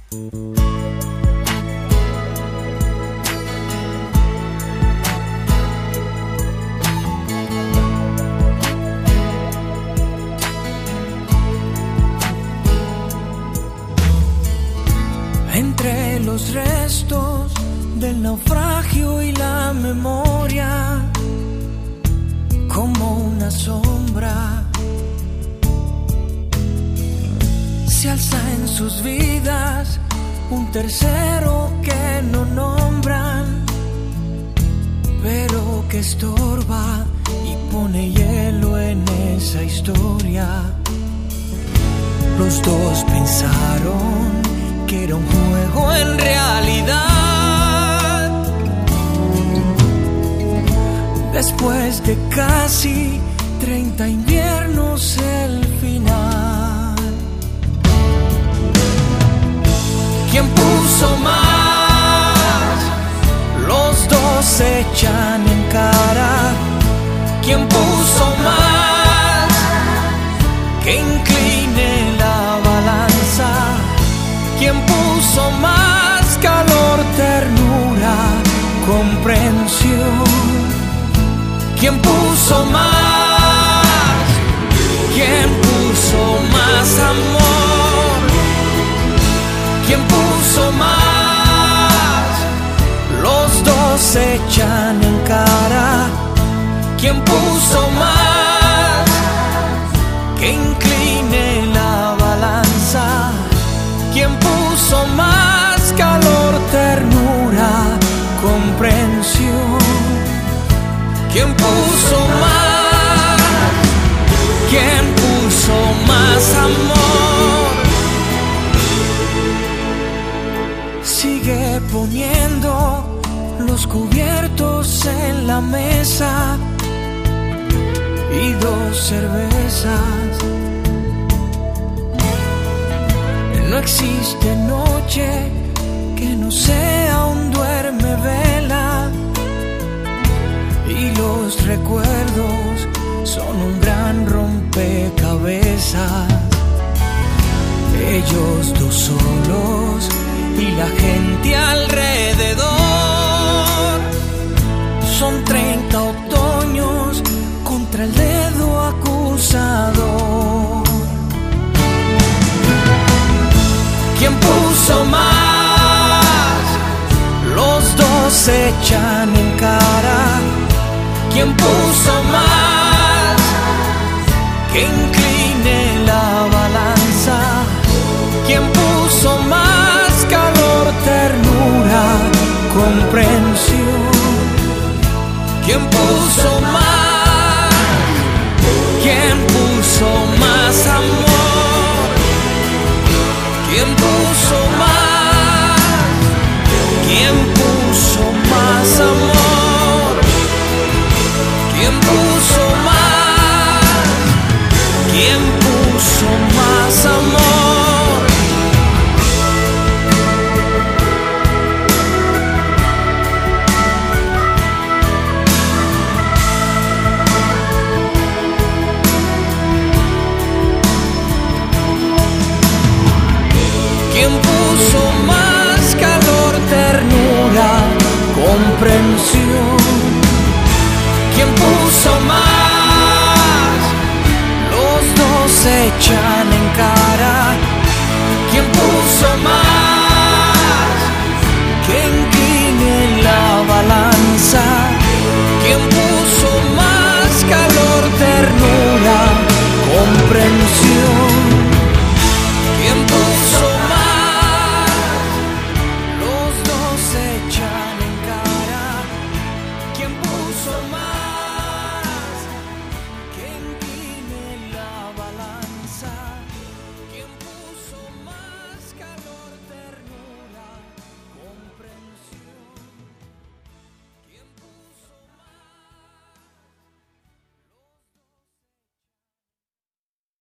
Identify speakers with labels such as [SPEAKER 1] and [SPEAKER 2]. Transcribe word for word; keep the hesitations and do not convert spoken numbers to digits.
[SPEAKER 1] Entre los restos del naufragio y la memoria, como una sombra, se alza en sus vidas un tercero que no nombran, pero que estorba y pone hielo en esa historia. Los dos pensaron que era un juego en realidad. Después de casi treinta inviernos, el final. ¿Quién puso más? Los dos se echan en cara. ¿Quién puso más? Que incline la balanza. ¿Quién puso más calor, ternura, comprensión? ¿Quién puso más? ¿Quién puso más amor? ¿Quién puso más? Los dos se echan en cara. ¿Quién puso más? Que incline la balanza. ¿Quién puso más calor, ternura, comprensión? ¿Quién puso más? ¿Quién puso más amor? Sigue poniendo los cubiertos en la mesa y dos cervezas. No existe noche que no sea un duerme vela, y los recuerdos son un gran rompecabezas. Ellos dos solos y la gente alrededor. Son treinta otoños contra el dedo acusador. ¿Quién puso más? Los dos se echan en cara. ¿Quién puso más? Que incline la balanza. ¿Quién puso más calor, ternura, comprensión? ¿Quién puso más? ¿Quién puso más amor? ¿Quién puso más? ¿Quién puso más amor? ¿Quién puso más? ¿Quién